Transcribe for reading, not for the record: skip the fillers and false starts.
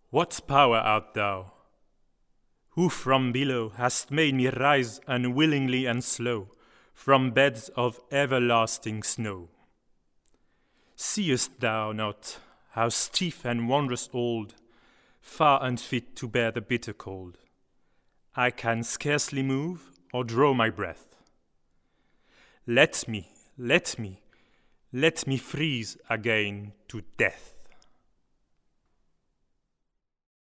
What power art thou, who from below hast made me rise unwillingly and slow from beds of everlasting snow? Seest thou not how stiff and wondrous old, far unfit to bear the bitter cold, I can scarcely move or draw my breath? Let me freeze again to death.